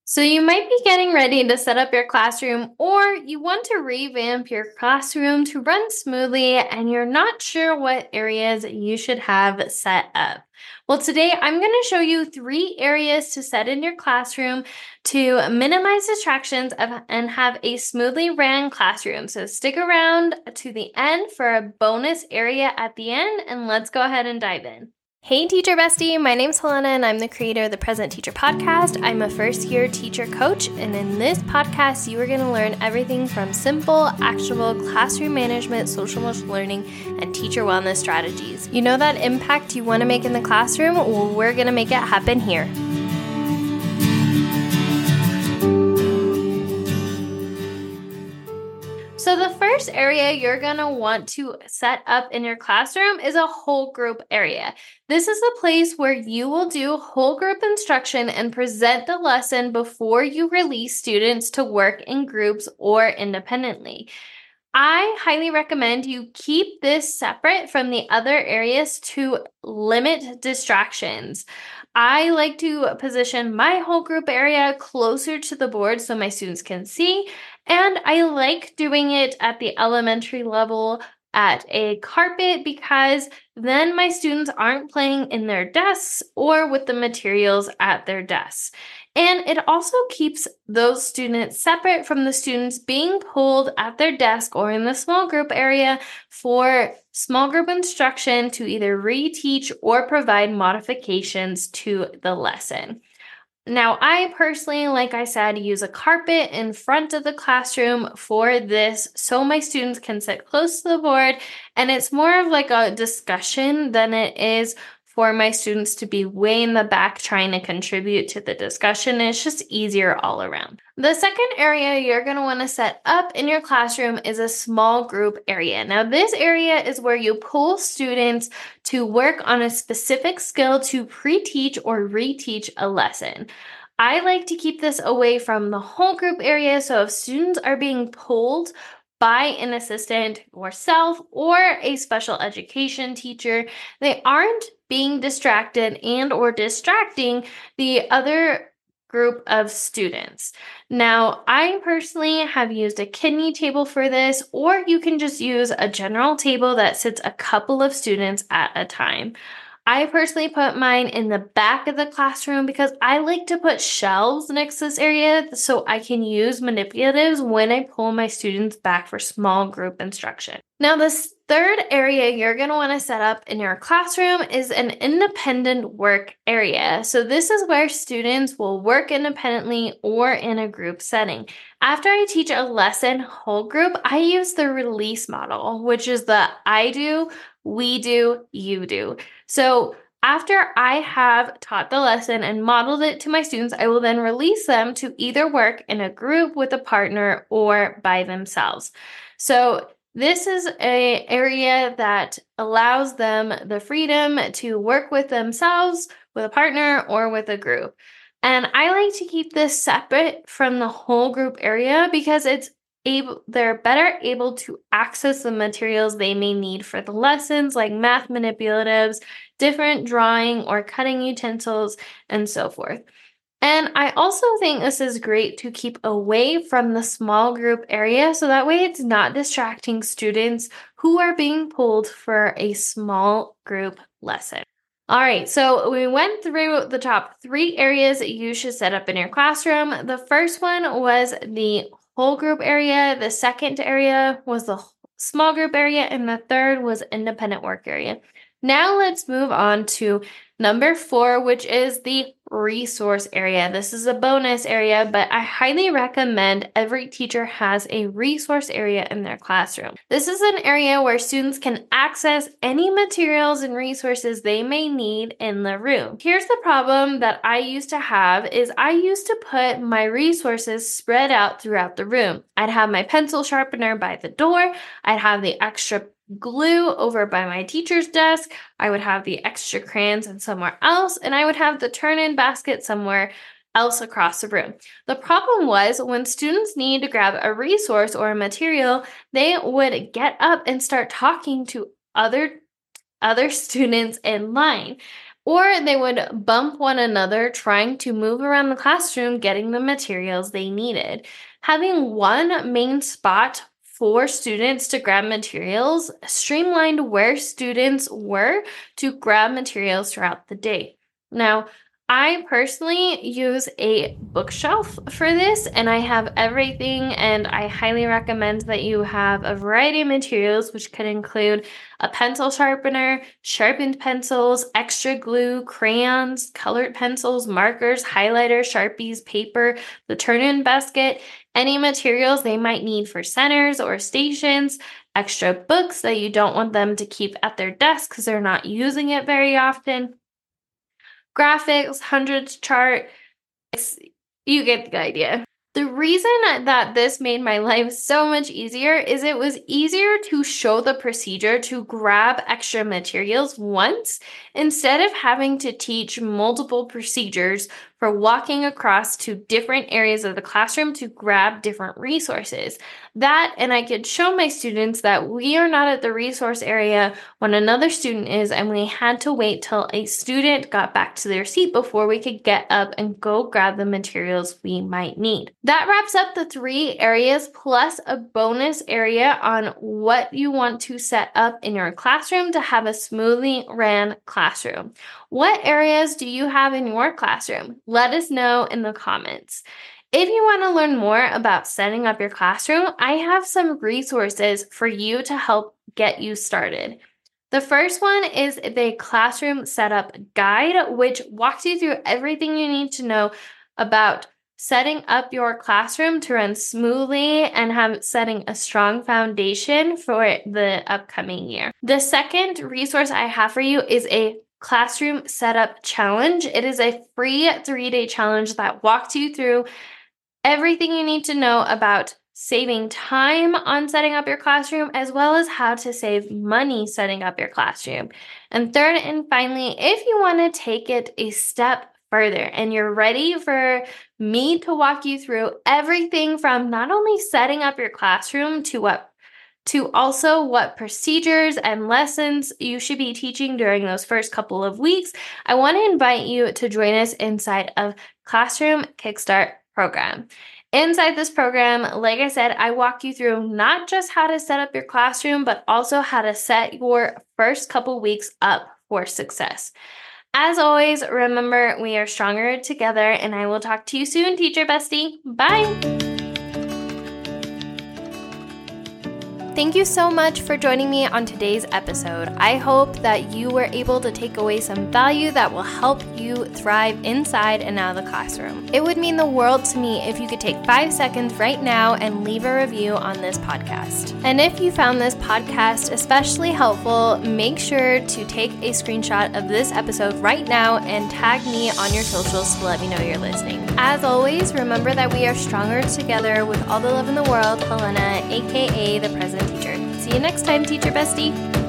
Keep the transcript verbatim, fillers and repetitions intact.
So, you might be getting ready to set up your classroom, or you want to revamp your classroom to run smoothly, and you're not sure what areas you should have set up. Well, today I'm going to show you three areas to set in your classroom to minimize distractions of, and have a smoothly ran classroom. So, stick around to the end for a bonus area at the end, and let's go ahead and dive in. Hey, Teacher Bestie. My name's Helena, and I'm the creator of the Present Teacher Podcast. I'm a first-year teacher coach, and in this podcast, you are going to learn everything from simple, actionable classroom management, social emotional learning, and teacher wellness strategies. You know that impact you want to make in the classroom? Well, we're going to make it happen here. So the first area you're going to want to set up in your classroom is a whole group area. This is a place where you will do whole group instruction and present the lesson before you release students to work in groups or independently. I highly recommend you keep this separate from the other areas to limit distractions. I like to position my whole group area closer to the board so my students can see, and I like doing it at the elementary level at a carpet because then my students aren't playing in their desks or with the materials at their desks. And it also keeps those students separate from the students being pulled at their desk or in the small group area for small group instruction to either reteach or provide modifications to the lesson. Now, I personally, like I said, use a carpet in front of the classroom for this so my students can sit close to the board, and it's more of like a discussion than it is for my students to be way in the back trying to contribute to the discussion. It's just easier all around. The second area you're going to want to set up in your classroom is a small group area. Now, this area is where you pull students to work on a specific skill to pre-teach or reteach a lesson. I like to keep this away from the whole group area, so if students are being pulled by an assistant or self or a special education teacher, they aren't being distracted and or distracting the other group of students. Now, I personally have used a kidney table for this, or you can just use a general table that sits a couple of students at a time. I personally put mine in the back of the classroom because I like to put shelves next to this area so I can use manipulatives when I pull my students back for small group instruction. Now, this third area you're going to want to set up in your classroom is an independent work area. So this is where students will work independently or in a group setting. After I teach a lesson whole group, I use the release model, which is the I do, we do, you do. So after I have taught the lesson and modeled it to my students, I will then release them to either work in a group with a partner or by themselves. So this is an area that allows them the freedom to work with themselves, with a partner, or with a group. And I like to keep this separate from the whole group area because it's able, they're better able to access the materials they may need for the lessons, like math manipulatives, different drawing or cutting utensils, and so forth. And I also think this is great to keep away from the small group area so that way it's not distracting students who are being pulled for a small group lesson. All right, so we went through the top three areas that you should set up in your classroom. The first one was the whole group area. The second area was the small group area, and the third was independent work area. Now let's move on to number four, which is the resource area. This is a bonus area, but I highly recommend every teacher has a resource area in their classroom. This is an area where students can access any materials and resources they may need in the room. Here's the problem that I used to have is I used to put my resources spread out throughout the room. I'd have my pencil sharpener by the door. I'd have the extra glue over by my teacher's desk. I would have the extra crayons and somewhere else, and I would have the turn-in basket somewhere else across the room. The problem was when students need to grab a resource or a material, they would get up and start talking to other other students in line. or they would bump one another trying to move around the classroom getting the materials they needed. Having one main spot for students to grab materials streamlined where students were to grab materials throughout the day. Now, I personally use a bookshelf for this, and I have everything, and I highly recommend that you have a variety of materials, which could include a pencil sharpener, sharpened pencils, extra glue, crayons, colored pencils, markers, highlighters, Sharpies, paper, the turn-in basket, any materials they might need for centers or stations, extra books that you don't want them to keep at their desk because they're not using it very often, graphics, hundreds chart. You get the idea. The reason that this made my life so much easier is it was easier to show the procedure to grab extra materials once instead of having to teach multiple procedures for walking across to different areas of the classroom to grab different resources. That, and I could show my students that we are not at the resource area when another student is, and we had to wait till a student got back to their seat before we could get up and go grab the materials we might need. That wraps up the three areas plus a bonus area on what you want to set up in your classroom to have a smoothly ran classroom. What areas do you have in your classroom? Let us know in the comments. If you want to learn more about setting up your classroom, I have some resources for you to help get you started. The first one is the Classroom Setup Guide, which walks you through everything you need to know about setting up your classroom to run smoothly and have setting a strong foundation for the upcoming year. The second resource I have for you is a Classroom Setup Challenge. It is a free three-day challenge that walks you through everything you need to know about saving time on setting up your classroom, as well as how to save money setting up your classroom. And third and finally, if you want to take it a step further and you're ready for me to walk you through everything from not only setting up your classroom to what to also what procedures and lessons you should be teaching during those first couple of weeks, I want to invite you to join us inside of Classroom Kickstart program. Inside this program, like I said, I walk you through not just how to set up your classroom, but also how to set your first couple weeks up for success. As always, remember, we are stronger together, and I will talk to you soon, teacher bestie. Bye. Thank you so much for joining me on today's episode. I hope that you were able to take away some value that will help you thrive inside and out of the classroom. It would mean the world to me if you could take five seconds right now and leave a review on this podcast. And if you found this podcast especially helpful, make sure to take a screenshot of this episode right now and tag me on your socials to let me know you're listening. As always, remember that we are stronger together with all the love in the world. Helena, aka the President Teacher. See you next time, teacher bestie.